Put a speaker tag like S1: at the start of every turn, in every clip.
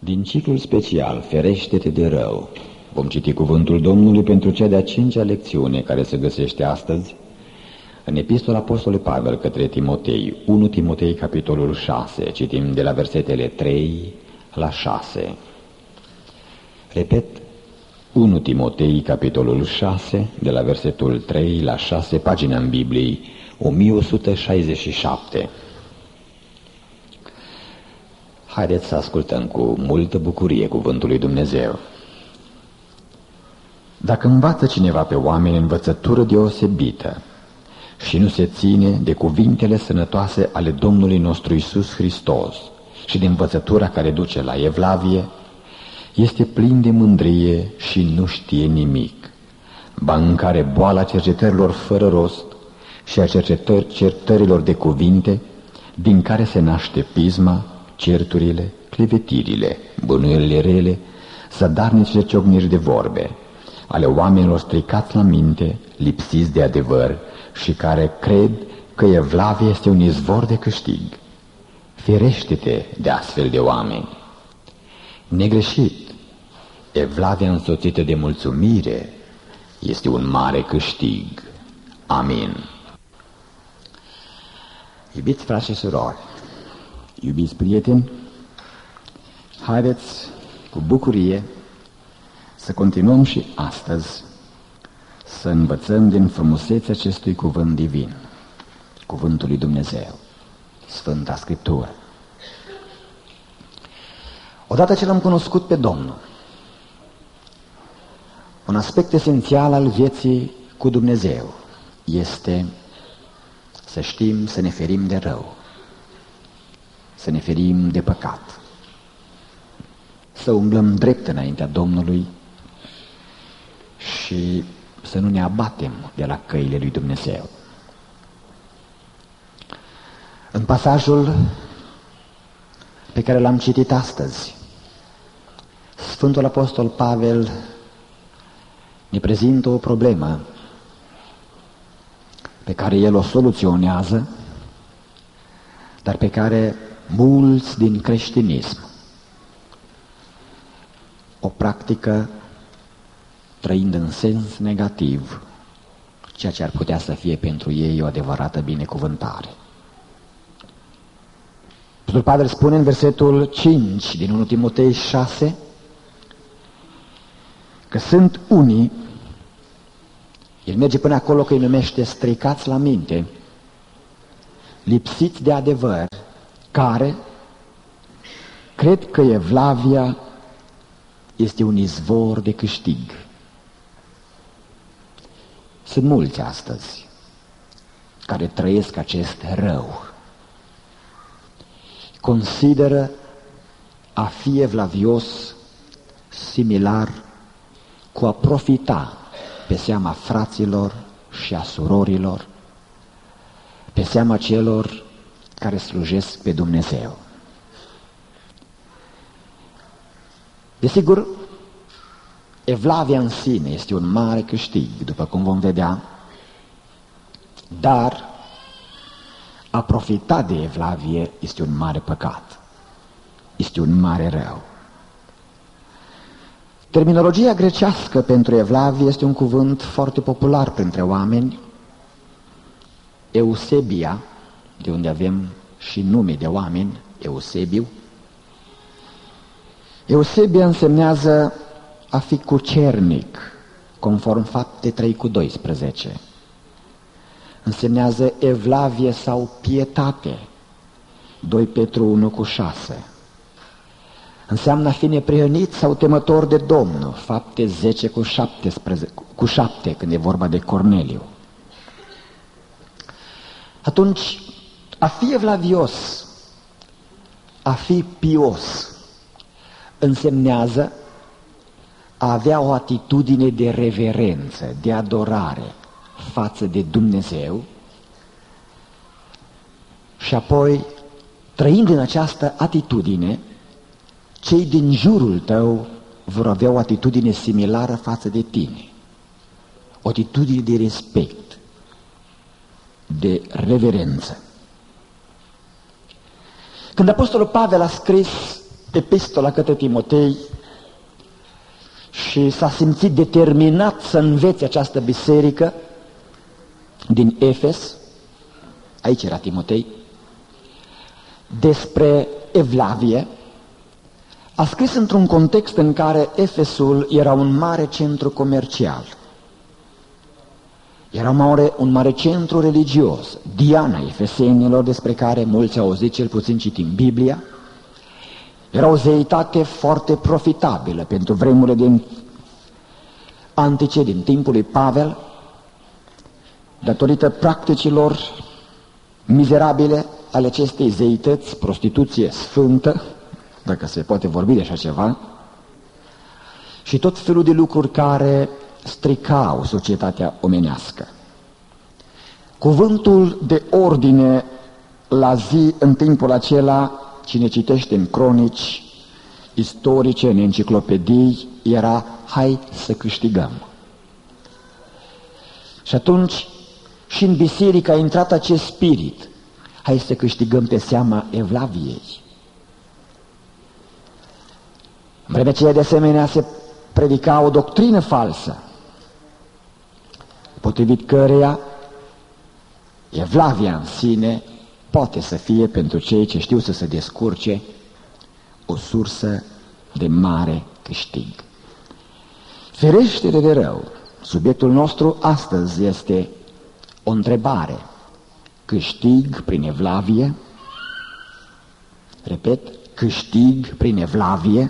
S1: Din ciclul special Ferește-te de rău, vom citi cuvântul Domnului pentru cea de-a 5-a lecțiune care se găsește astăzi în Epistola Apostolului Pavel către Timotei, 1 Timotei, capitolul 6, citim de la versetele 3 la 6. Repet, 1 Timotei, capitolul 6, de la versetul 3 la 6, pagina în Bibliei 1167. Haideți să ascultăm cu multă bucurie cuvântul lui Dumnezeu. Dacă învață cineva pe oameni învățătură deosebită și nu se ține de cuvintele sănătoase ale Domnului nostru Iisus Hristos și de învățătura care duce la evlavie, este plin de mândrie și nu știe nimic, ba în care boala cercetărilor fără rost și a cercetărilor de cuvinte, din care se naște pisma, certurile, clevetirile, bănuielile rele, sădarnicile ciocniri de vorbe, ale oamenilor stricați la minte, lipsiți de adevăr și care cred că evlavia este un izvor de câștig. Ferește-te de astfel de oameni. Negreșit, evlavia însoțită de mulțumire este un mare câștig. Amin. Iubiți frați și surori, iubiți prieteni, haideți cu bucurie să continuăm și astăzi să învățăm din frumusețea acestui cuvânt divin, cuvântul lui Dumnezeu, Sfânta Scriptură. Odată ce l-am cunoscut pe Domnul, un aspect esențial al vieții cu Dumnezeu este să știm să ne ferim de rău, să ne ferim de păcat, să umblăm drept înaintea Domnului și să nu ne abatem de la căile lui Dumnezeu. În pasajul pe care l-am citit astăzi, Sfântul Apostol Pavel ne prezintă o problemă pe care el o soluționează, dar pe care mulți din creștinism o practică trăind în sens negativ, ceea ce ar putea să fie pentru ei o adevărată binecuvântare. Apostolul Pavel spune în versetul 5 din 1 Timotei 6 că sunt unii, el merge până acolo că îi numește stricați la minte, lipsiți de adevăr, care cred că evlavia este un izvor de câștig. Sunt mulți astăzi care trăiesc acest rău. Consideră a fi evlavios similar cu a profita pe seama fraților și a surorilor, pe seama celor care slujesc pe Dumnezeu. Desigur, evlavia în sine este un mare câștig, după cum vom vedea, dar a profita de evlavie este un mare păcat, este un mare rău. Terminologia grecească pentru evlavie este un cuvânt foarte popular printre oameni, Eusebia, de unde avem și nume de oameni, Eusebiu. Eusebia însemnează a fi cucernic, conform Fapte 3:12. Însemnează evlavie sau pietate, 2 Petru 1:6. Înseamnă a fi neprihănit sau temător de Domnul, Fapte 10:7, când e vorba de Corneliu. Atunci, a fi evlavios, a fi pios, însemnează a avea o atitudine de reverență, de adorare față de Dumnezeu și apoi, trăind în această atitudine, cei din jurul tău vor avea o atitudine similară față de tine, o atitudine de respect, de reverență. Când Apostolul Pavel a scris
S2: epistola către Timotei și s-a simțit determinat să învețe această biserică din Efes, aici era Timotei, despre Evlavie. A scris într-un context în care Efesul era un mare centru comercial. Era un mare centru religios, Diana efesenilor, despre care mulți au auzit, cel puțin citim Biblia. Era o zeitate foarte profitabilă pentru vremurile din antice, din timpul lui Pavel, datorită practicilor mizerabile ale acestei zeități, prostituție sfântă, dacă se poate vorbi de așa ceva, și tot felul de lucruri care stricau societatea omenească. Cuvântul de ordine la zi în timpul acela, cine citește în cronici istorice, în enciclopedii, era: hai să câștigăm. Și atunci și în biserică a intrat acest spirit: hai să câștigăm pe seama Evlaviei. În vremea aceea, de asemenea, se predica o doctrină falsă, potrivit căreia Evlavia în sine poate să fie, pentru cei ce știu să se descurce, o sursă de mare câștig. Ferește-te de rău! Subiectul nostru astăzi este o întrebare: câștig prin Evlavie? Repet, câștig prin Evlavie?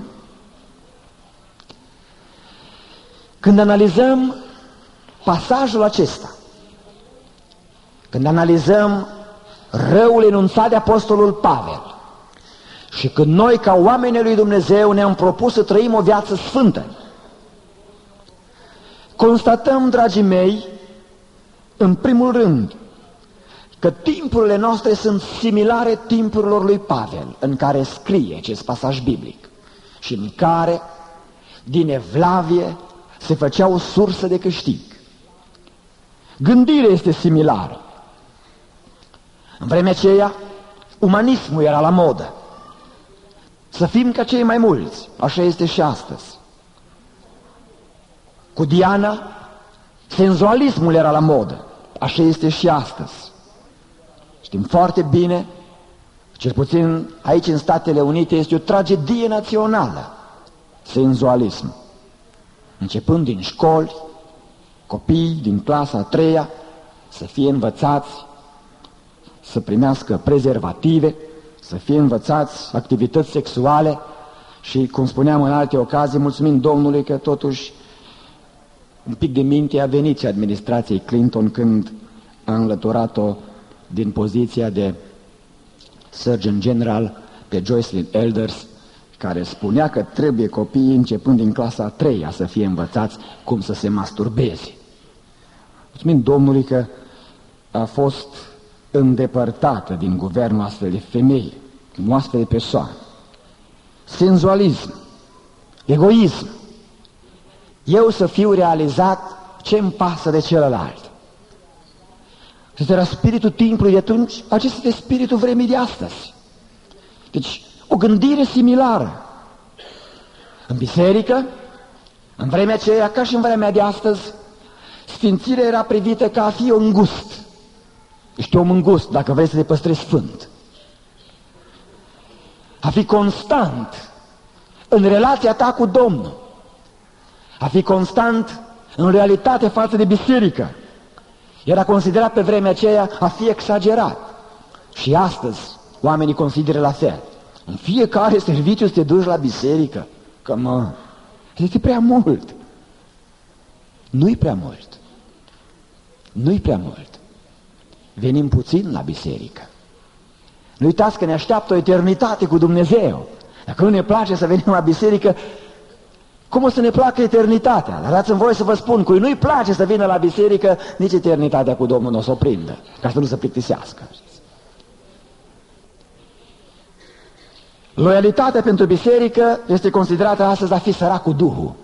S2: Când analizăm pasajul acesta, când analizăm răul enunțat de apostolul Pavel și când noi, ca oamenii lui Dumnezeu, ne-am propus să trăim o viață sfântă, constatăm, dragii mei, în primul rând, că timpurile noastre sunt similare timpurilor lui Pavel, în care scrie acest pasaj biblic și în care, din Evlavie, se făcea o sursă de câștig. Gândirea este similară. În vremea aceea, umanismul era la modă. Să fim ca cei mai mulți, așa este și astăzi. Cu Diana, senzualismul era la modă, așa este și astăzi. Știm foarte bine, cel puțin aici în Statele Unite, este o tragedie națională, senzualism. Începând din școli, copiii din clasa a 3-a să fie învățați să primească prezervative, să fie învățați activități sexuale și, cum spuneam în alte ocazii, mulțumim Domnului că totuși un pic de minte a venit și administrației Clinton când a înlăturat-o din poziția de Surgeon General pe Jocelyn Elders, care spunea că trebuie copiii, începând din clasa a 3-a, să fie învățați cum să se masturbeze. Mulțumim Domnului că a fost îndepărtată din guvernul astfel de femei, nu astfel de persoane. Senzualism, egoism. Eu să fiu realizat, ce-mi pasă de celălalt? Acesta era spiritul timpului de atunci, acesta este spiritul vremii de astăzi. Deci, o gândire similară. În biserică, în vremea aceea, ca și în vremea de astăzi, sfințirea era privită ca a fi un gust. Ești om îngust dacă vrei să te păstrezi sfânt. A fi constant în relația ta cu Domnul. A fi constant în realitate față de biserică. Era considerat pe vremea aceea a fi exagerat. Și astăzi oamenii consideră la fel. În fiecare serviciu să te duci la biserică. Că mă, este prea mult. Nu-i prea mult. Nu-i prea mult. Venim puțin la biserică. Nu uitați că ne așteaptă o eternitate cu Dumnezeu. Dacă nu ne place să venim la biserică, cum o să ne placă eternitatea? Dar dați-mi voie să vă spun, cui nu-i place să vină la biserică, nici eternitatea cu Domnul nu o să o prindă, ca să nu se plictisească. Loialitatea pentru biserică este considerată astăzi a fi sărac cu Duhul.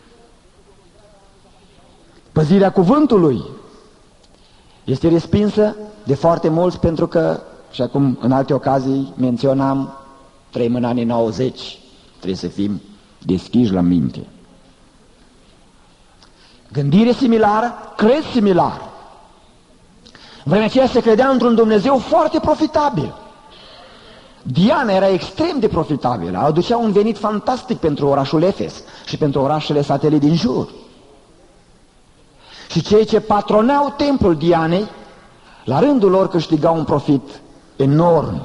S2: Păzirea cuvântului este respinsă de foarte mulți pentru că, și acum în alte ocazii menționam, trăim în anii 90, Trebuie să fim deschiși la minte. Gândire similară, crez similar. În vremea aceea se credea într-un Dumnezeu foarte profitabil. Diana era extrem de profitabilă, aducea un venit fantastic pentru orașul Efes și pentru orașele satelite din jur. Și cei ce patronau templul Dianei, la rândul lor câștigau un profit enorm.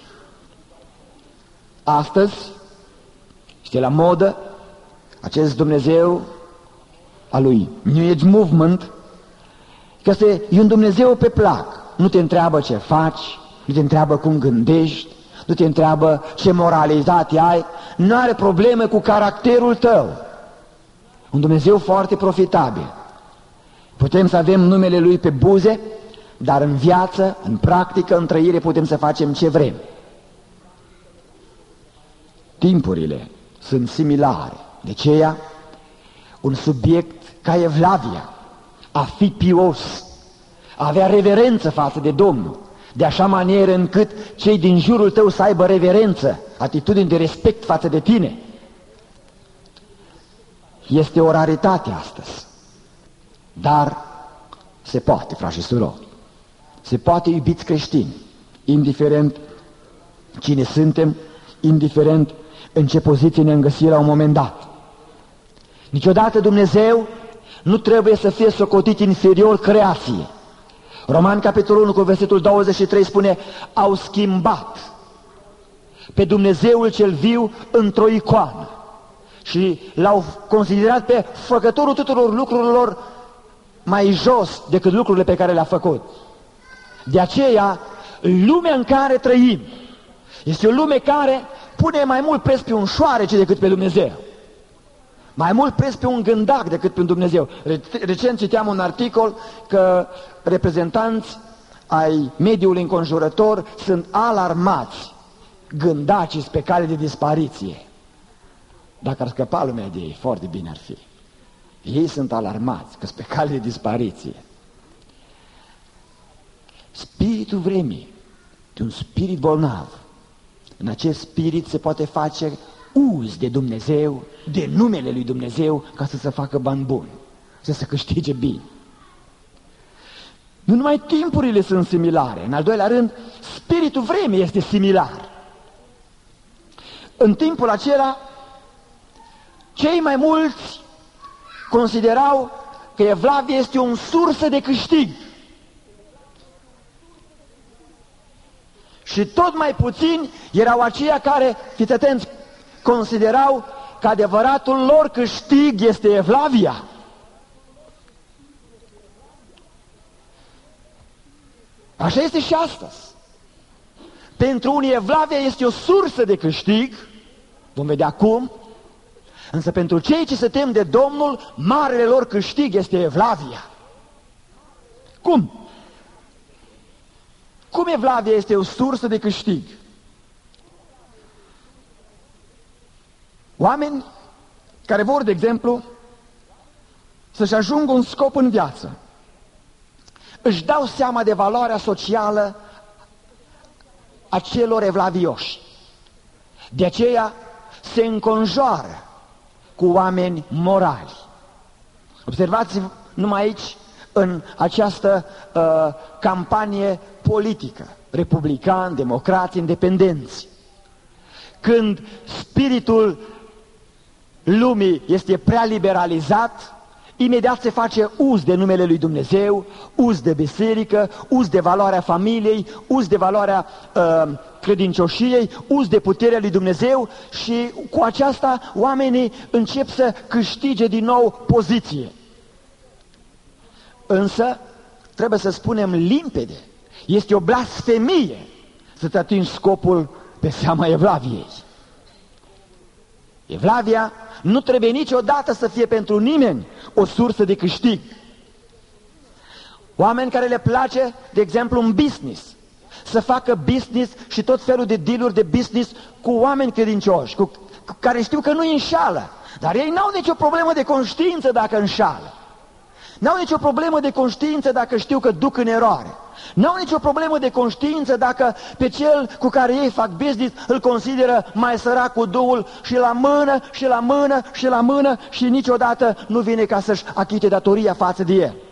S2: Astăzi este la modă acest Dumnezeu al lui New Age Movement, că e un Dumnezeu pe plac. Nu te întreabă ce faci, nu te întreabă cum gândești, nu te întreabă ce moralitate ai, nu are probleme cu caracterul tău. Un Dumnezeu foarte profitabil. Putem să avem numele Lui pe buze, dar în viață, în practică, în trăire putem să facem ce vrem. Timpurile sunt similare. De aceea, un subiect ca Evlavia, a fi pios, a avea reverență față de Domnul, de așa manieră încât cei din jurul tău să aibă reverență, atitudini de respect față de tine, este o raritate astăzi. Dar se poate, frați și surori, se poate, iubiți creștini, indiferent cine suntem, indiferent în ce poziție ne-am găsit la un moment dat. Niciodată Dumnezeu nu trebuie să fie socotit inferior creației. Roman, capitolul 1, cu versetul 23 spune: au schimbat pe Dumnezeul cel viu într-o icoană și l-au considerat pe făcătorul tuturor lucrurilor mai jos decât lucrurile pe care le-a făcut. De aceea, lumea în care trăim este o lume care pune mai mult preț pe un șoarece decât pe Dumnezeu. Mai mult preț pe un gândac decât pe un Dumnezeu. Recent citeam un articol că reprezentanți ai mediului înconjurător sunt alarmați. Gândacii pe cale de dispariție. Dacă ar scăpa lumea de ei, foarte bine ar fi. Ei sunt alarmați că sunt pe cale de dispariție. Spiritul vremii de un spirit bolnav. În acest spirit se poate face uz de Dumnezeu, de numele lui Dumnezeu, ca să se facă bani buni, să se câștige bine. Nu numai timpurile sunt similare, în al doilea rând, spiritul vremii este similar. În timpul acela, cei mai mulți considerau că Evlavia este o sursă de câștig. Și tot mai puțini erau aceia care, fiți atenți, considerau că adevăratul lor câștig este Evlavia. Așa este și astăzi. Pentru unii Evlavia este o sursă de câștig, vom vedea cum, însă pentru cei ce se tem de Domnul, marele lor câștig este Evlavia. Cum? Cum Evlavia este o sursă de câștig? Oameni care vor, de exemplu, să-și ajungă un scop în viață, își dau seama de valoarea socială a celor evlavioși. De aceea se înconjoară cu oameni morali. Observați numai aici, în această campanie politică, republicani, democrați, independenți, când spiritul lumii este prea liberalizat, imediat se face uz de numele lui Dumnezeu, uz de biserică, uz de valoarea familiei, uz de valoarea credincioșiei, uz de puterea lui Dumnezeu și cu aceasta oamenii încep să câștige din nou poziție. Însă, trebuie să spunem limpede, este o blasfemie să-ți atingi scopul pe seama Evlaviei. Evlavia nu trebuie niciodată să fie pentru nimeni o sursă de câștig. Oameni care le place, de exemplu, un business, să facă business și tot felul de deal-uri de business cu oameni credincioși, cu care știu că nu înșală, dar ei n-au nicio problemă de conștiință dacă înșală. N-au nicio problemă de conștiință dacă știu că duc în eroare. N-au nicio problemă de conștiință dacă pe cel cu care ei fac business îl consideră mai sărac cu Duhul și la mână, și la mână, și la mână și niciodată nu vine ca să-și achite datoria față de el.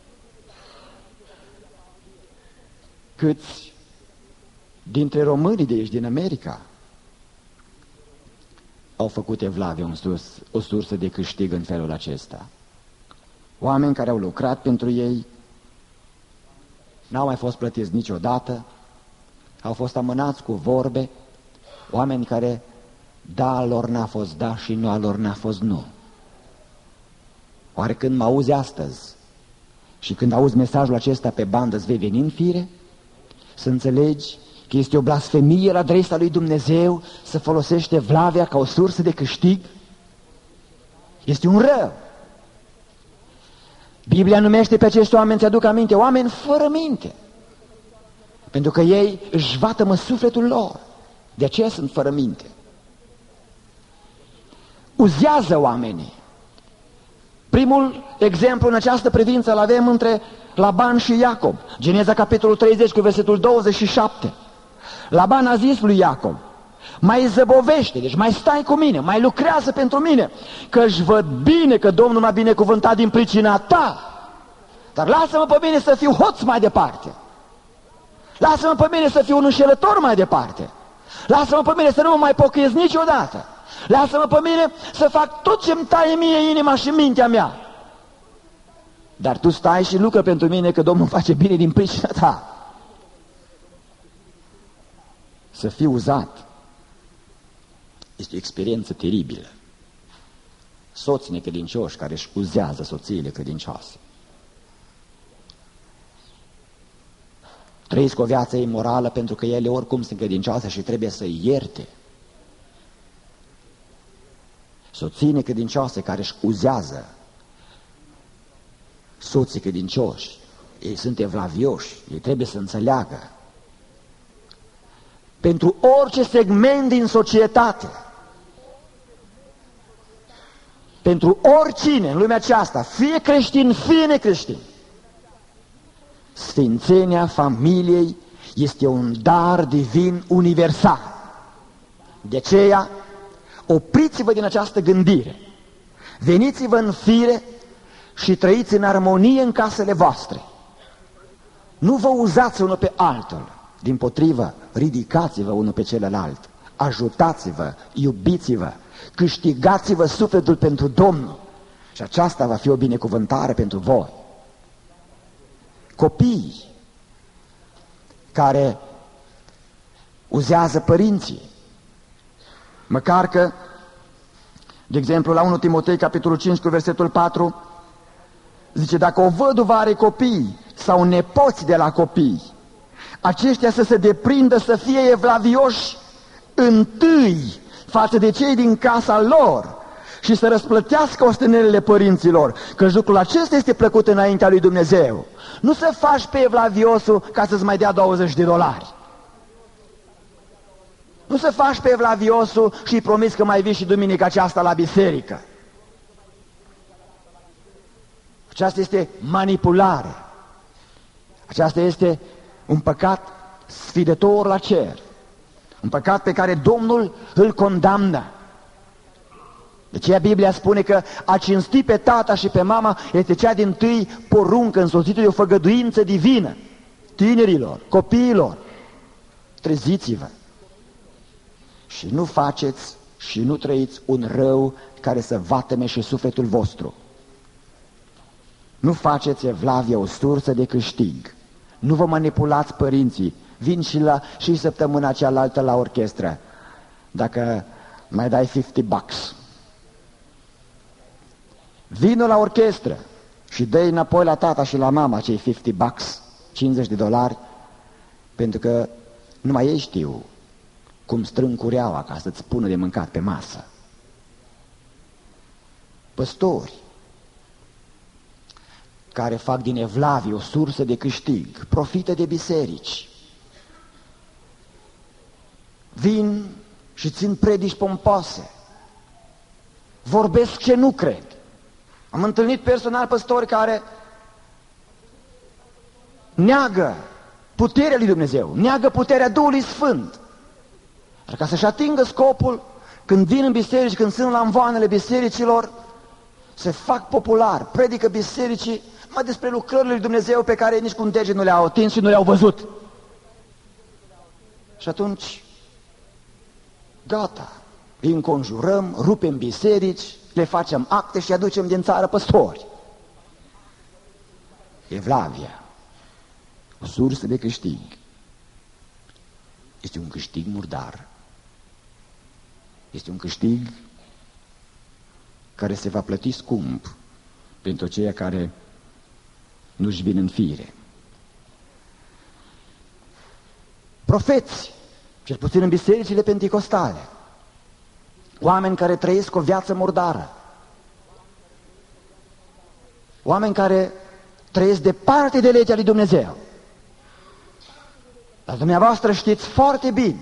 S2: Câți dintre românii de aici, din America, au făcut evlavie o sursă de câștig în felul acesta? Oameni care au lucrat pentru ei, n-au mai fost plătiți niciodată, au fost amânați cu vorbe, oameni care da lor n-a fost da și nu a lor n-a fost nu. Oare când mă auzi astăzi și când auzi mesajul acesta pe bandă, îți vei veni în fire să înțelegi că este o blasfemie la adresa lui Dumnezeu să folosește evlavia ca o sursă de câștig? Este un rău. Biblia numește pe acești oameni, ți-aduc aminte, oameni fără minte. Pentru că ei își vatămă sufletul lor. De aceea sunt fără minte. Uzează oamenii. Primul exemplu în această privință îl avem între Laban și Iacob. Geneza capitolul 30 cu versetul 27. Laban a zis lui Iacob: mai zăbovește, deci mai stai cu mine, mai lucrează pentru mine, că își văd bine că Domnul m-a binecuvântat din pricina ta. Dar lasă-mă pe mine să fiu hoț mai departe. Lasă-mă pe mine să fiu un înșelător mai departe. Lasă-mă pe mine să nu mă mai pocăiesc niciodată. Lasă-mă pe mine să fac tot ce-mi taie mie inima și mintea mea. Dar tu stai și lucră pentru mine, că Domnul face bine din pricina ta. Să fii uzat este o experiență teribilă. Soți necredincioși care își uzează soțiile credincioase. Trăiesc o viață imorală pentru că ele oricum sunt credincioase și trebuie să ierte. Soții necredincioase care își uzează soții credincioși, ei sunt evlavioși, ei trebuie să înțeleagă. Pentru orice segment din societate, pentru oricine în lumea aceasta, fie creștin, fie necreștin, sfințenia familiei este un dar divin universal. De aceea, opriți-vă din această gândire, veniți-vă în fire și trăiți în armonie în casele voastre. Nu vă uzați unul pe altul, dimpotrivă, ridicați-vă unul pe celălalt, ajutați-vă, iubiți-vă, câștigați-vă sufletul pentru Domnul și aceasta va fi o binecuvântare pentru voi. Copiii care uzează părinții, măcar că, de exemplu, la 1 Timotei, capitolul 5, cu versetul 4, zice: dacă o văduvă are copii sau nepoți de la copii, aceștia să se deprindă să fie evlavioși întâi față de cei din casa lor și să răsplătească ostenelile părinților, că lucrul acesta este plăcut înaintea lui Dumnezeu. Nu să faci pe evlaviosul ca să-ți mai dea $20. Nu să faci pe evlaviosul și îi promiți că mai vii și duminica aceasta la biserică. Aceasta este manipulare. Aceasta este un păcat sfidător la cer. Un păcat pe care Domnul îl condamnă. De aceea Biblia spune că a cinsti pe tata și pe mama este cea dintâi poruncă însoțită de o făgăduință divină. Tinerilor, copiilor, treziți-vă și nu faceți și nu trăiți un rău care să vatăme și sufletul vostru. Nu faceți evlavia o sursă de câștig. Nu vă manipulați părinții. Vin și săptămâna cealaltă la orchestră, dacă mai dai $50. Vină la orchestră și dă-i înapoi la tata și la mama cei $50, $50, pentru că numai ei știu cum strâng cureaua ca să-ți pună de mâncat pe masă. Păstori care fac din evlavie o sursă de câștig, profită de biserici, vin și țin predici pompoase, vorbesc ce nu cred. Am întâlnit personal păstori care neagă puterea lui Dumnezeu, neagă puterea Duhului Sfânt. Dar ca să-și atingă scopul, când vin în biserici, când sunt la amvoanele bisericilor, se fac popular, predică bisericii mai despre lucrările lui Dumnezeu pe care nici cu un deget nu le-au atins și nu le-au văzut. Și atunci, gata, îi înconjurăm, rupem biserici, le facem acte și aducem din țară păstori. Evlavia, o sursă de câștig, este un câștig murdar. Este un câștig care se va plăti scump pentru aceia care nu-și vin în fire. Profeți, cel puțin în bisericile penticostale, oameni care trăiesc o viață murdară, oameni care trăiesc departe de legea lui Dumnezeu. Dar dumneavoastră știți foarte bine,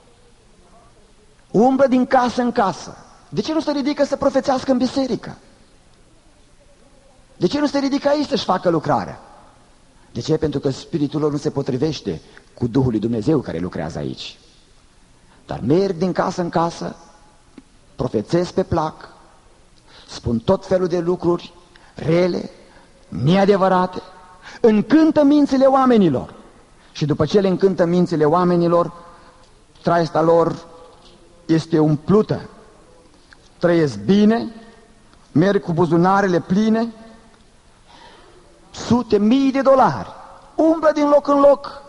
S2: umblă din casă în casă. De ce nu se ridică să profețească în biserică? De ce nu se ridică aici să-și facă lucrarea? De ce? Pentru că spiritul lor nu se potrivește cu Duhul lui Dumnezeu care lucrează aici. Dar merg din casă în casă, profețesc pe plac, spun tot felul de lucruri rele, neadevărate, încântă mințile oamenilor. Și după ce le încântă mințile oamenilor, traista lor este umplută. Trăiesc bine, merg cu buzunarele pline, sute, mii de dolari, umblă din loc în loc.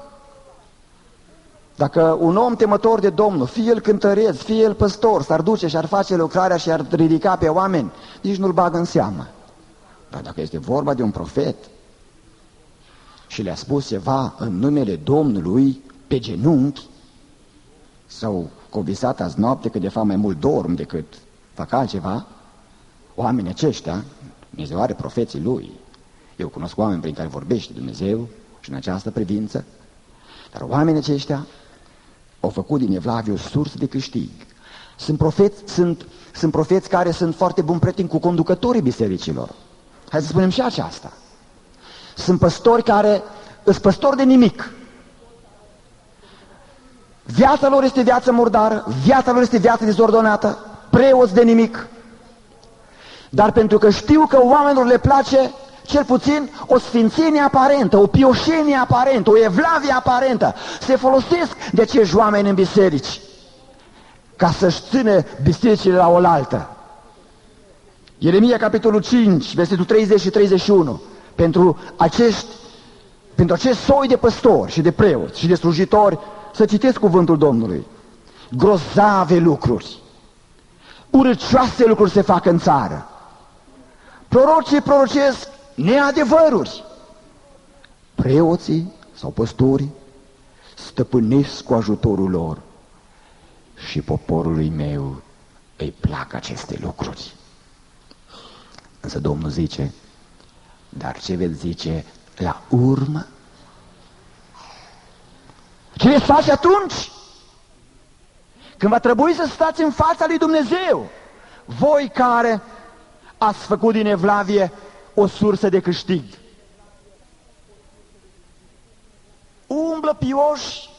S2: Dacă un om temător de Domnul, fie el cântăreț, fie el păstor, s-ar duce și ar face lucrarea și ar ridica pe oameni, nici nu-l bagă în seamă. Dar dacă este vorba de un profet și le-a spus ceva în numele Domnului pe genunchi, sau că o visat azi noapte, că de fapt mai mult dorm decât fac altceva, oamenii aceștia, Dumnezeu are profeții lui. Eu cunosc oameni prin care vorbește Dumnezeu și în această privință, dar oamenii aceștia au făcut din Evlavie o sursă de câștig. Sunt profeți care sunt foarte buni prieteni cu conducătorii bisericilor. Hai să spunem și aceasta. Sunt păstori care sunt păstori de nimic. Viața lor este viață murdară, viața lor este viață dezordonată, preoți de nimic. Dar pentru că știu că oamenilor le place cel puțin o sfințenie aparentă, o pioșenie aparentă, o evlavie aparentă, se folosesc de acești oameni în biserici ca să-și țină bisericile la oaltă. Ieremia, capitolul 5, versetul 30 și 31, pentru acest soi de păstori și de preoți și de slujitori, să citesc cuvântul Domnului. Grozave lucruri, urâcioase lucruri se fac în țară. Prorocii prorocesc neadevăruri. Preoții sau păstorii stăpânesc cu ajutorul lor și poporului meu îi plac aceste lucruri. Însă Domnul zice, dar ce veți zice la urmă? Ce veți face atunci? Când va trebui să stați în fața lui Dumnezeu, voi care ați făcut din Evlavie o sursă de câștig. Umblă pioși,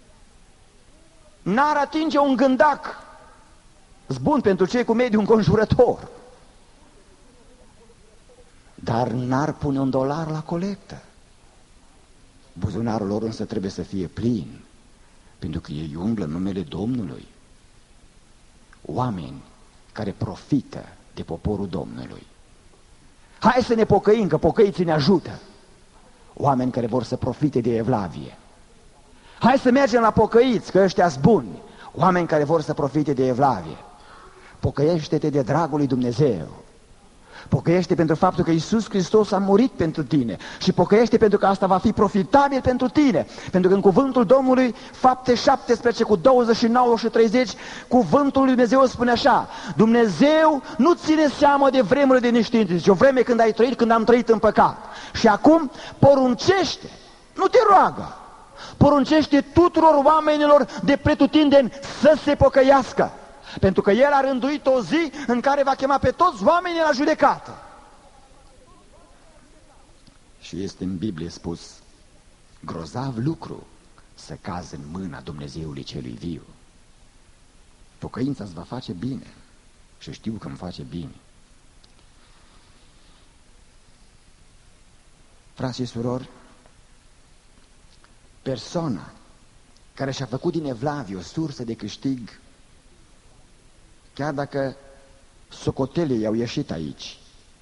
S2: n-ar atinge un gândac. Zbun pentru cei cu mediul înconjurător. Dar n-ar pune $1 la colectă. Buzunarul lor însă trebuie să fie plin, pentru că ei umblă în numele Domnului. Oameni care profită de poporul Domnului. Hai să ne pocăim, că pocăiții ne ajută. Oameni care vor să profite de Evlavie. Hai să mergem la pocăiți, că ăștia-s buni. Oameni care vor să profite de Evlavie. Pocăiește-te de dragul lui Dumnezeu. Pocăiește pentru faptul că Iisus Hristos a murit pentru tine și pocăiește pentru că asta va fi profitabil pentru tine. Pentru că în cuvântul Domnului, Fapte 17 cu 29 și 30, cuvântul lui Dumnezeu spune așa: Dumnezeu nu ține seamă de vremurile de neștiință, zice, o vreme când ai trăit, când am trăit în păcat. Și acum poruncește, nu te roagă, poruncește tuturor oamenilor de pretutindeni să se pocăiască. Pentru că El a rânduit o zi în care va chema pe toți oamenii la judecată. Și este în Biblie spus grozav lucru să cazi în mâna Dumnezeului celui viu. Pocăința îți va face bine și știu că îmi face bine. Frați și surori, persoana care și-a făcut din evlavie o sursă de câștig, chiar dacă socotelii i-au ieșit aici,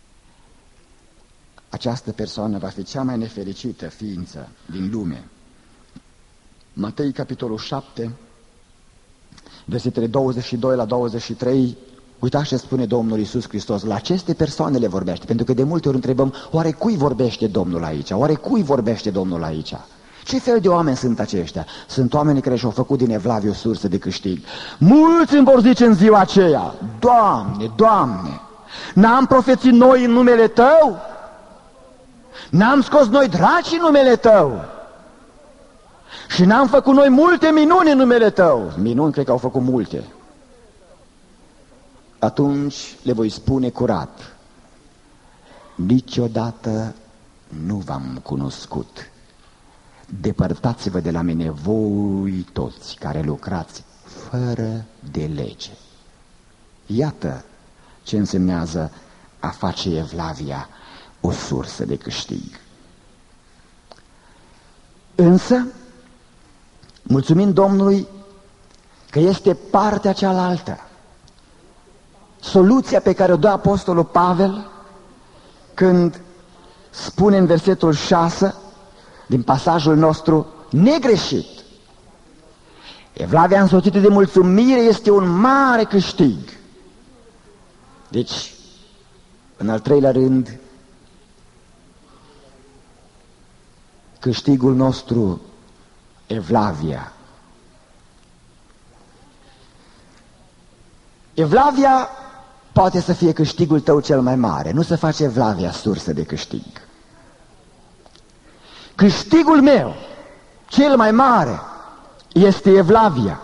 S2: această persoană va fi cea mai nefericită ființă din lume. Matei, capitolul 7, versetele 22 la 23, uitați ce spune Domnul Iisus Hristos. La aceste persoane le vorbește, pentru că de multe ori întrebăm, oare cui vorbește Domnul aici? Oare cui vorbește Domnul aici? Ce fel de oameni sunt aceștia? Sunt oameni care și-au făcut din evlavie o sursă de câștig. Mulți îmi vor zice în ziua aceea, Doamne, Doamne, n-am profețit noi în numele Tău? N-am scos noi draci în numele Tău? Și n-am făcut noi multe minuni în numele Tău? Minuni cred că au făcut multe. Atunci le voi spune curat, niciodată nu v-am cunoscut. Depărtați-vă de la mine voi toți care lucrați fără de lege. Iată ce însemnează a face evlavia o sursă de câștig. Însă, mulțumim Domnului că este partea cealaltă. Soluția pe care o dă apostolul Pavel când spune în versetul 6 din pasajul nostru negreșit: evlavia însoțită de mulțumire este un mare câștig. Deci, în al treilea rând, câștigul nostru, evlavia. Evlavia poate să fie câștigul tău cel mai mare, nu să faci evlavia sursă de câștig. Câștigul meu cel mai mare este evlavia.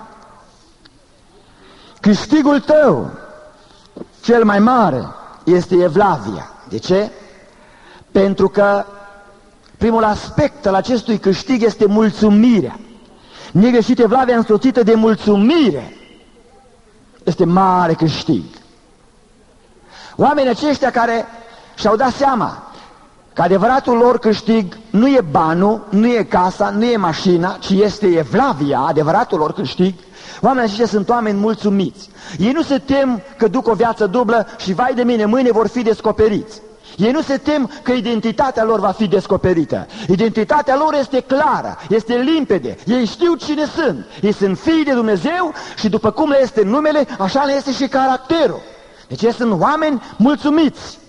S2: Câștigul tău cel mai mare este evlavia. De ce? Pentru că primul aspect al acestui câștig este mulțumirea. Negreșit, evlavia însoțită de mulțumire este mare câștig. Oamenii aceștia care și-au dat seama că adevăratul lor câștig nu e banul, nu e casa, nu e mașina, ci este evlavia, adevăratul lor câștig, oamenii aceștia sunt oameni mulțumiți. Ei nu se tem că duc o viață dublă și vai de mine, mâine vor fi descoperiți. Ei nu se tem că identitatea lor va fi descoperită. Identitatea lor este clară, este limpede. Ei știu cine sunt. Ei sunt fii de Dumnezeu și după cum le este numele, așa le este și caracterul. Deci ei sunt oameni mulțumiți.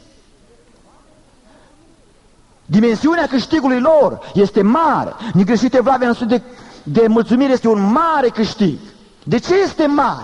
S2: Dimensiunea câștigului lor este mare. Negreșit, evlavia însuși de mulțumire este un mare câștig. De ce este mare?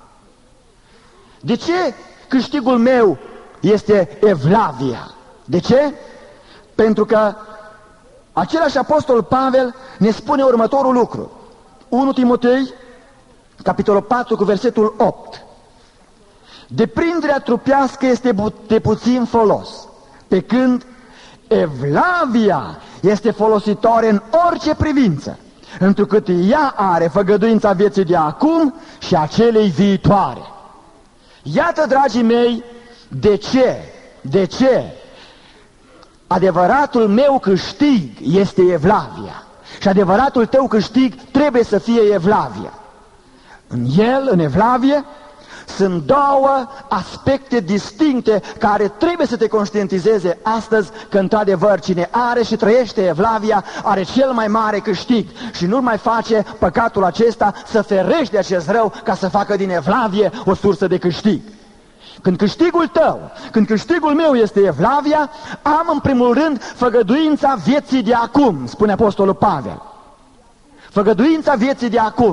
S2: De ce câștigul meu este evlavia? De ce? Pentru că același apostol Pavel ne spune următorul lucru. 1 Timotei, capitolul 4, cu versetul 8. Deprinderea trupească este de puțin folos, pe când evlavia este folositoare în orice privință, întrucât ea are făgăduința vieții de acum și a celei viitoare. Iată, dragii mei, de ce adevăratul meu câștig este evlavia și adevăratul tău câștig trebuie să fie evlavia. În el, în evlavie, sunt două aspecte distincte care trebuie să te conștientizeze astăzi, că într-adevăr cine are și trăiește evlavia are cel mai mare câștig și nu mai face păcatul acesta să ferești de acest rău ca să facă din evlavie o sursă de câștig. Când câștigul tău, când câștigul meu este evlavia, am în primul rând făgăduința vieții de acum, spune apostolul Pavel. Făgăduința vieții de acum.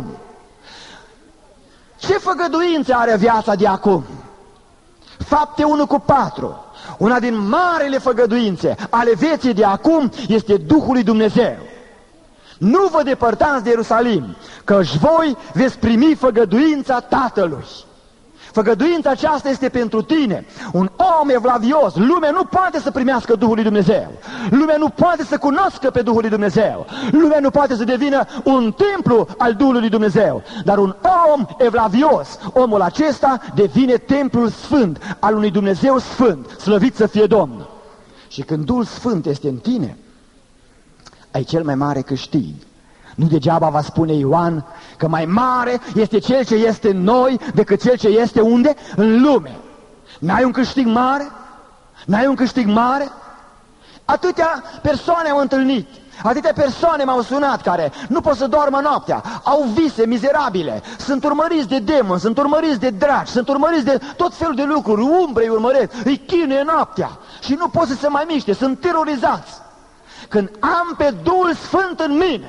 S2: Ce făgăduințe are viața de acum? Fapte 1:4. Una din marele făgăduințe ale vieții de acum este Duhul lui Dumnezeu. Nu vă depărtați de Ierusalim, căci voi veți primi făgăduința Tatălui. Făgăduința aceasta este pentru tine. Un om evlavios, lumea nu poate să primească Duhul lui Dumnezeu. Lumea nu poate să cunoască pe Duhul lui Dumnezeu. Lumea nu poate să devină un templu al Duhului lui Dumnezeu. Dar un om evlavios, omul acesta devine templul sfânt al unui Dumnezeu sfânt. Slăvit să fie Domnul. Și când Duhul Sfânt este în tine, ai cel mai mare câștig. Nu degeaba va spune Ioan că mai mare este cel ce este în noi decât cel ce este unde? În lume. N-ai un câștig mare? N-ai un câștig mare? Atâtea persoane am întâlnit, atâtea persoane m-au sunat care nu pot să doarmă noaptea, au vise mizerabile, sunt urmăriți de demoni, sunt urmăriți de draci, sunt urmăriți de tot felul de lucruri, umbre îi urmăresc, îi chinuie noaptea și nu pot să se mai miște, sunt terorizați. Când am pe Duhul Sfânt în mine,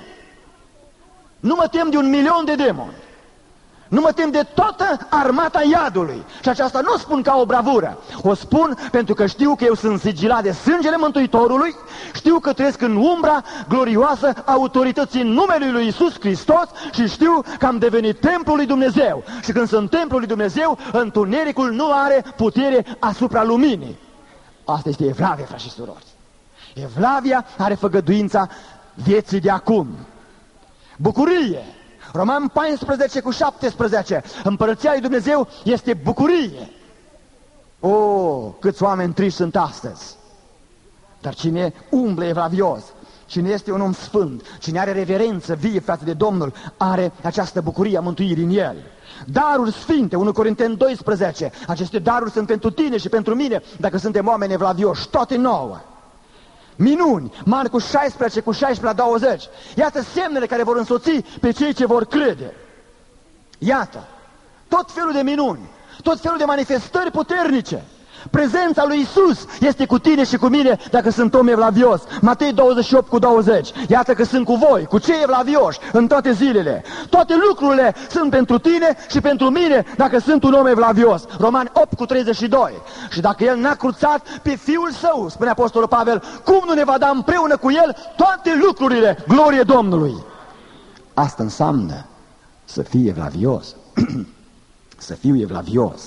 S2: nu mă tem de 1.000.000 de demoni, nu mă tem de toată armata iadului. Și aceasta nu o spun ca o bravură, o spun pentru că știu că eu sunt sigilat de sângele Mântuitorului, știu că trăiesc în umbra glorioasă autorității numelui lui Iisus Hristos și știu că am devenit templul lui Dumnezeu. Și când sunt templul lui Dumnezeu, întunericul nu are putere asupra luminii. Asta este evlavia, frați și surori. Evlavia are făgăduința vieții de acum. Bucurie. Roman 14:17. Împărăția lui Dumnezeu este bucurie. O, câți oameni triști sunt astăzi. Dar cine umble evlavios, cine este un om sfânt, cine are reverență vie față de Domnul, are această bucurie a mântuirii în el. Daruri sfinte, 1 Corinteni 12. Aceste daruri sunt pentru tine și pentru mine, dacă suntem oameni evlavioși, toate nouă. Minuni, Marcu 16:16-20. Iată semnele care vor însoți pe cei ce vor crede. Iată, tot felul de minuni, tot felul de manifestări puternice. Prezența lui Isus este cu tine și cu mine dacă sunt om evlavios. Matei 28:20. Iată că sunt cu voi, cu cei evlavioși, în toate zilele. Toate lucrurile sunt pentru tine și pentru mine dacă sunt un om evlavios. Romani 8:32. Și dacă El n-a cruțat pe Fiul Său, spune Apostolul Pavel, cum nu ne va da împreună cu El toate lucrurile? Glorie Domnului! Asta înseamnă să fii evlavios. Să fiu evlavios.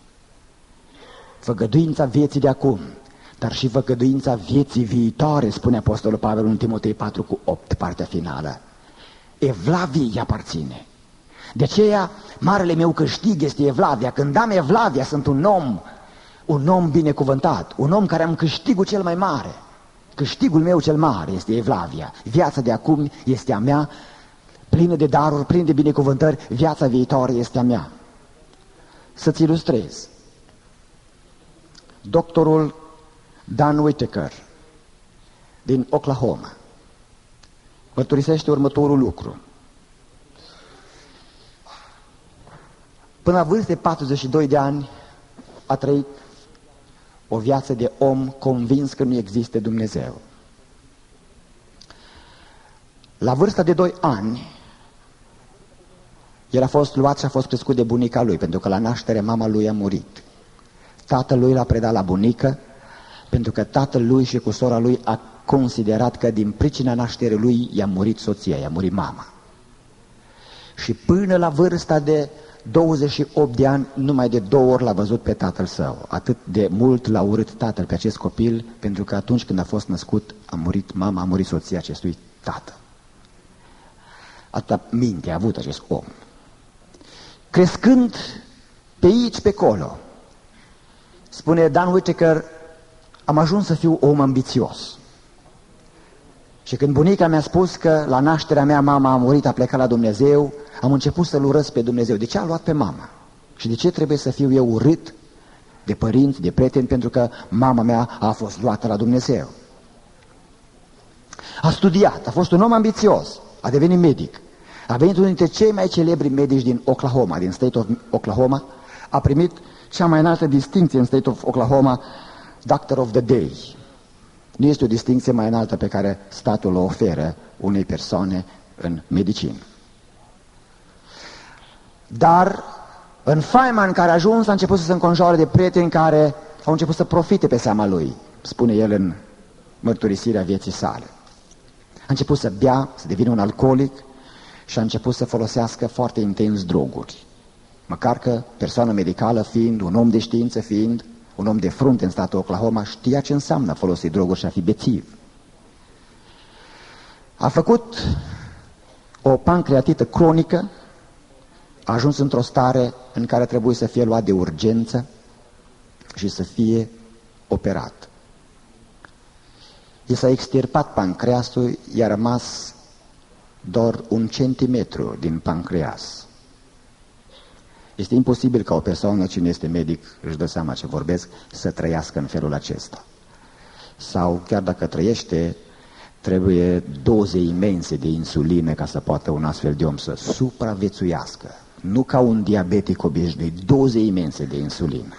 S2: Făgăduința vieții de acum, dar și făgăduința vieții viitoare, spune Apostolul Pavel în Timotei 4:8, partea finală. Evlaviei îi aparține. De aceea, marele meu câștig este evlavia. Când am evlavia, sunt un om binecuvântat, un om care am câștigul cel mai mare. Câștigul meu cel mare este evlavia. Viața de acum este a mea, plină de daruri, plină de binecuvântări. Viața viitoare este a mea. Să-ți ilustrez. Doctorul Dan Whitaker din Oklahoma mărturisește următorul lucru. Până la vârstă de 42 de ani a trăit o viață de om convins că nu există Dumnezeu. La vârsta de 2 ani el a fost luat și a fost crescut de bunica lui, pentru că la naștere mama lui a murit. Tatăl lui l-a predat la bunică, pentru că tatăl lui și cu sora lui a considerat că din pricina nașterii lui i-a murit soția, i-a murit mama. Și până la vârsta de 28 de ani, numai de 2 ori l-a văzut pe tatăl său. Atât de mult l-a urât tatăl pe acest copil, pentru că atunci când a fost născut, a murit mama, a murit soția acestui tată. Atâta minte a avut acest om. Crescând pe aici, pe acolo, spune Dan Whitaker, am ajuns să fiu om ambițios. Și când bunica mi-a spus că la nașterea mea mama a murit, a plecat la Dumnezeu, am început să-L urăsc pe Dumnezeu. De ce a luat pe mama? Și de ce trebuie să fiu eu urât de părinți, de prieteni, pentru că mama mea a fost luată la Dumnezeu? A studiat, a fost un om ambițios, a devenit medic. A venit unul dintre cei mai celebri medici din Oklahoma, din State of Oklahoma, a primit cea mai înaltă distinție în State of Oklahoma, Doctor of the Day. Nu este o distinție mai înaltă pe care statul o oferă unei persoane în medicină. Dar în faima în care a ajuns, a început să se înconjoare de prieteni care au început să profite pe seama lui, spune el în mărturisirea vieții sale. A început să bea, să devină un alcoolic și a început să folosească foarte intens droguri. Măcar că persoană medicală fiind, un om de știință fiind, un om de frunte în statul Oklahoma, știa ce înseamnă folosi droguri și a fi bețiv. A făcut o pancreatită cronică, a ajuns într-o stare în care trebuie să fie luat de urgență și să fie operat. I s-a extirpat pancreasul, i-a rămas doar 1 centimetru din pancreas. Este imposibil ca o persoană, cine este medic își dă seama ce vorbesc, să trăiască în felul acesta. Sau chiar dacă trăiește, trebuie doze imense de insulină ca să poată un astfel de om să supraviețuiască. Nu ca un diabetic obișnuit, doze imense de insulină.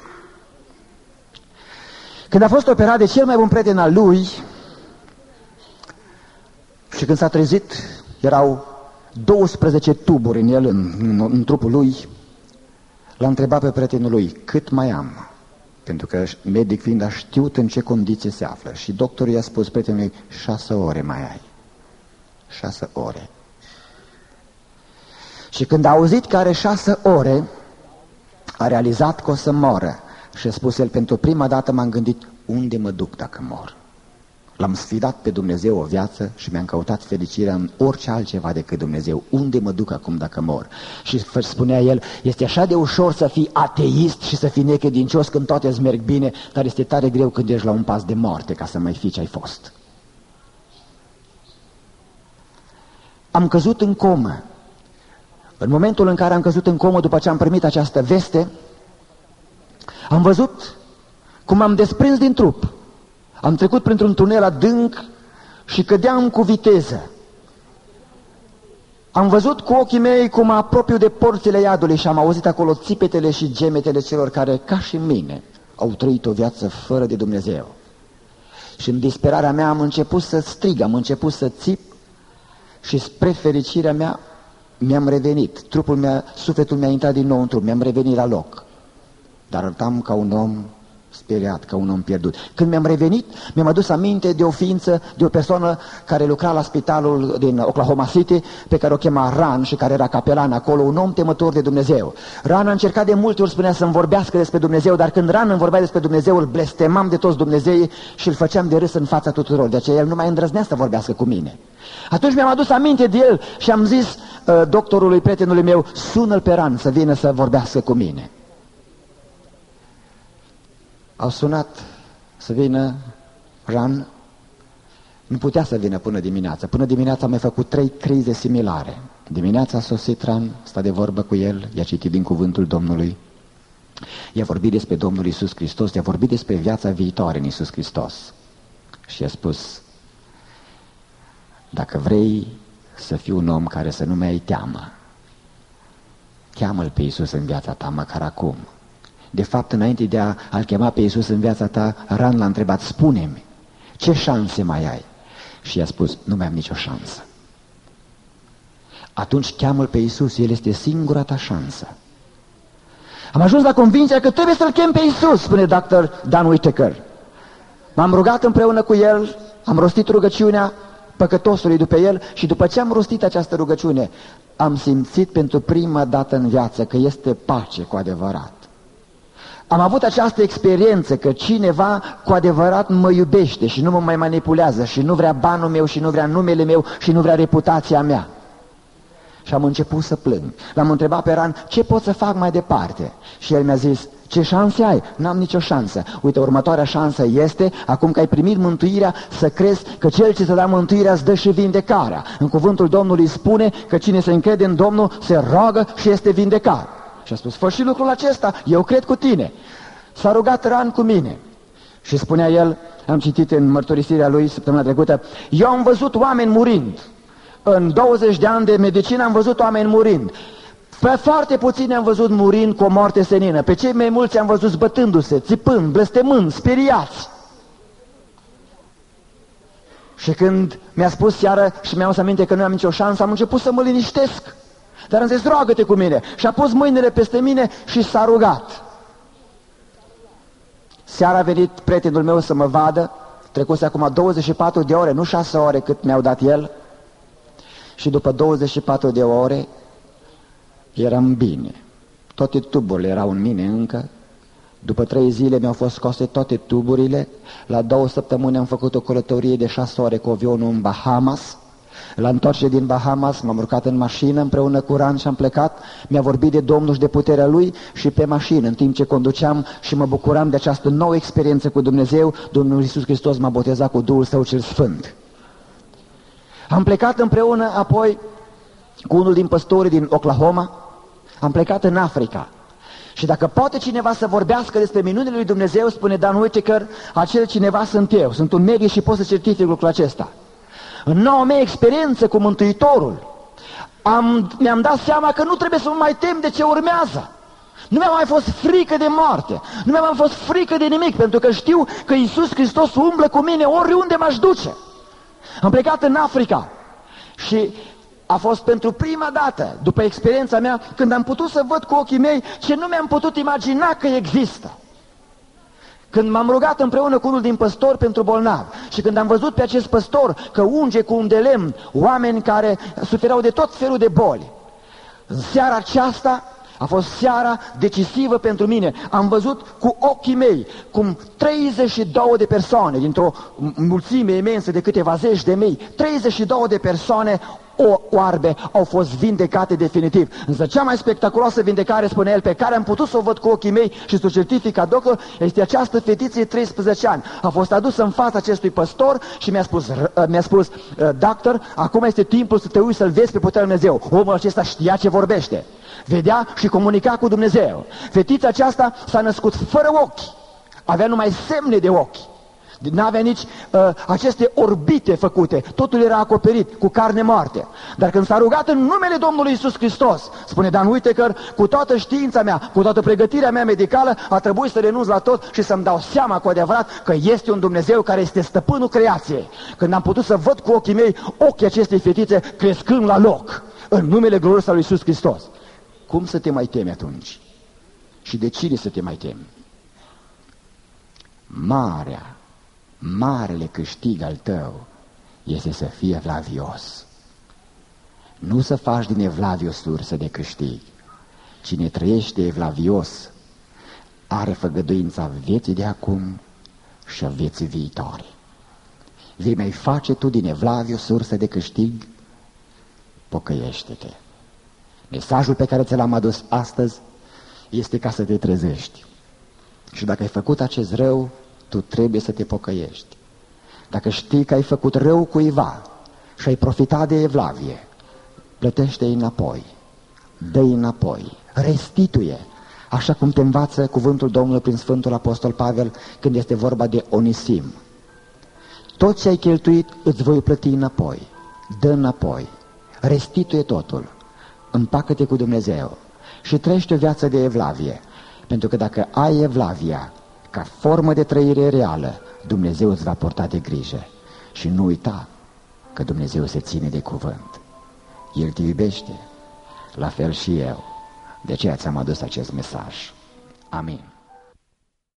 S2: Când a fost operat de cel mai bun prieten al lui și când s-a trezit, erau 12 tuburi în el, în trupul lui, l-a întrebat pe prietenul lui, cât mai am? Pentru că medic fiind a știut în ce condiție se află. Și doctorul i-a spus prietenului, 6 ore mai ai. 6 ore. Și când a auzit că are 6 ore, a realizat că o să moară. Și a spus el, pentru prima dată m-am gândit, unde mă duc dacă mor? L-am sfidat pe Dumnezeu o viață și mi-am căutat fericirea în orice altceva decât Dumnezeu. Unde mă duc acum dacă mor? Și spunea el, este așa de ușor să fii ateist și să fii necredincios când toate îți merg bine, dar este tare greu când ești la un pas de moarte ca să mai fii ce ai fost. Am căzut în comă. În momentul în care am căzut în comă, după ce am primit această veste, am văzut cum am desprins din trup. Am trecut printr-un tunel adânc și cădeam cu viteză. Am văzut cu ochii mei cum mă apropiu de porțile iadului și am auzit acolo țipetele și gemetele celor care, ca și mine, au trăit o viață fără de Dumnezeu. Și în disperarea mea am început să strig, am început să țip și spre fericirea mea mi-am revenit. Sufletul mi-a intrat din nou în trup, mi-am revenit la loc. Dar arătam ca un om speriat, ca un om pierdut. Când mi-am revenit, mi-am adus aminte de o ființă, de o persoană care lucra la spitalul din Oklahoma City, pe care o chema Ran și care era capelan acolo, un om temător de Dumnezeu. Ran a încercat de multe ori, spunea, să-mi vorbească despre Dumnezeu, dar când Ran îmi vorbea despre Dumnezeu, îl blestemam de toți Dumnezeii și îl făceam de râs în fața tuturor. De aceea el nu mai îndrăznea să vorbească cu mine. Atunci mi-am adus aminte de el și am zis doctorului, prietenului meu, sună-l pe Ran să vină să vorbească cu mine. Au sunat să vină Ran, nu putea să vină până dimineața. Până dimineața am mai făcut 3 crize similare. Dimineața a sosit Ran, sta de vorbă cu el, i-a citit din cuvântul Domnului, i-a vorbit despre Domnul Iisus Hristos, i-a vorbit despre viața viitoare în Iisus Hristos. Și i-a spus, dacă vrei să fii un om care să nu mai ai teamă, cheamă-L pe Iisus în viața ta, măcar acum. De fapt, înainte de a-L chema pe Iisus în viața ta, Ran l-a întrebat, spune-mi, ce șanse mai ai? Și i-a spus, nu mai am nicio șansă. Atunci cheamă-L pe Iisus, El este singura ta șansă. Am ajuns la convingerea că trebuie să-L chem pe Iisus, spune Dr. Dan Whittaker. M-am rugat împreună cu el, am rostit rugăciunea păcătosului după el și după ce am rostit această rugăciune, am simțit pentru prima dată în viață că este pace cu adevărat. Am avut această experiență că cineva cu adevărat mă iubește și nu mă mai manipulează și nu vrea banul meu și nu vrea numele meu și nu vrea reputația mea. Și am început să plâng. L-am întrebat pe Ran, ce pot să fac mai departe? Și el mi-a zis, ce șanse ai? N-am nicio șansă. Uite, următoarea șansă este, acum că ai primit mântuirea, să crezi că cel ce să dă mântuirea îți dă și vindecarea. În cuvântul Domnului spune că cine se încrede în Domnul se roagă și este vindecat. Și a spus, fă și lucrul acesta, eu cred cu tine. S-a rugat Ran cu mine. Și spunea el, am citit în mărturisirea lui săptămâna trecută, eu am văzut oameni murind. În 20 de ani de medicină am văzut oameni murind. Pe foarte puțini am văzut murind cu o moarte senină. Pe cei mai mulți am văzut zbătându-se, țipând, blestemând, speriați. Și când mi-a spus seara și mi-am adus aminte că nu am nicio șansă, am început să mă liniștesc. Dar am zis, roagă-te cu mine. Și a pus mâinile peste mine și s-a rugat. Seara a venit prietenul meu să mă vadă. Trecuse acum 24 de ore, nu 6 ore cât mi-au dat el. Și după 24 de ore eram bine. toate tuburile erau în mine încă. După 3 zile mi-au fost scoase toate tuburile. La 2 săptămâni am făcut o călătorie de 6 ore cu avionul în Bahamas. La întoarcere din Bahamas m-am urcat în mașină împreună cu Ran și am plecat. Mi-a vorbit de Domnul și de puterea Lui și pe mașină, în timp ce conduceam și mă bucuram de această nouă experiență cu Dumnezeu, Domnul Iisus Hristos m-a botezat cu Duhul Său cel Sfânt. Am plecat împreună apoi cu unul din păstorii din Oklahoma. Am plecat în Africa. Și dacă poate cineva să vorbească despre minunile lui Dumnezeu, spune Dan Whittaker, acel cineva sunt eu. Sunt un medic și pot să certific lucrul acesta. În noua mea experiență cu Mântuitorul, mi-am dat seama că nu trebuie să mă mai tem de ce urmează. Nu mi-a mai fost frică de moarte, nu mi-a mai fost frică de nimic, pentru că știu că Iisus Hristos umblă cu mine oriunde m-aș duce. Am plecat în Africa și a fost pentru prima dată, după experiența mea, când am putut să văd cu ochii mei ce nu mi-am putut imagina că există. Când m-am rugat împreună cu unul din păstori pentru bolnavi și când am văzut pe acest păstor că unge cu un de lemn oameni care suferau de tot felul de boli, în seara aceasta a fost seara decisivă pentru mine. Am văzut cu ochii mei cum 32 de persoane, dintr-o mulțime imensă de câteva zeci de mii, 32 de persoane oarbe au fost vindecate definitiv. Însă cea mai spectaculoasă vindecare, spune el, pe care am putut să o văd cu ochii mei și să o certific ca doctor, este această fetiță de 13 ani. A fost adusă în fața acestui păstor și mi-a spus, doctor, acum este timpul să te uiți să-L vezi pe puterea Lui Dumnezeu. Omul acesta știa ce vorbește. Vedea și comunica cu Dumnezeu. Fetița aceasta s-a născut fără ochi. Avea numai semne de ochi. N-avea nici aceste orbite făcute. Totul era acoperit cu carne moarte. Dar când s-a rugat în numele Domnului Iisus Hristos, spune Dan Whittaker, cu toată știința mea, cu toată pregătirea mea medicală, a trebuit să renunț la tot și să-mi dau seama cu adevărat că este un Dumnezeu care este stăpânul creației. Când am putut să văd cu ochii mei ochii acestei fetițe crescând la loc, în numele glorios al lui Iisus Hristos. Cum să te mai temi atunci? Și de cine să te mai temi? Marele câștig al tău este să fii evlavios. Nu să faci din evlavie o sursă de câștig. Cine trăiește evlavios are făgăduința vieții de acum și a vieții viitoare. Vei mai face tu din evlavie o sursă de câștig? Pocăiește-te. Mesajul pe care ți l-am adus astăzi este ca să te trezești. Și dacă ai făcut acest rău, tu trebuie să te pocăiești. Dacă știi că ai făcut rău cuiva și ai profitat de evlavie, plătește-i înapoi, dă-i înapoi, restituie, așa cum te învață cuvântul Domnului prin Sfântul Apostol Pavel când este vorba de Onisim. Tot ce ai cheltuit îți voi plăti înapoi, dă înapoi, restituie totul, împacă-te cu Dumnezeu și trăiește o viață de evlavie, pentru că dacă ai evlavia ca formă de trăire reală, Dumnezeu îți va purta de grijă. Și nu uita că Dumnezeu se ține de cuvânt. El te iubește, la fel și eu. De aceea ți-am adus acest mesaj. Amin.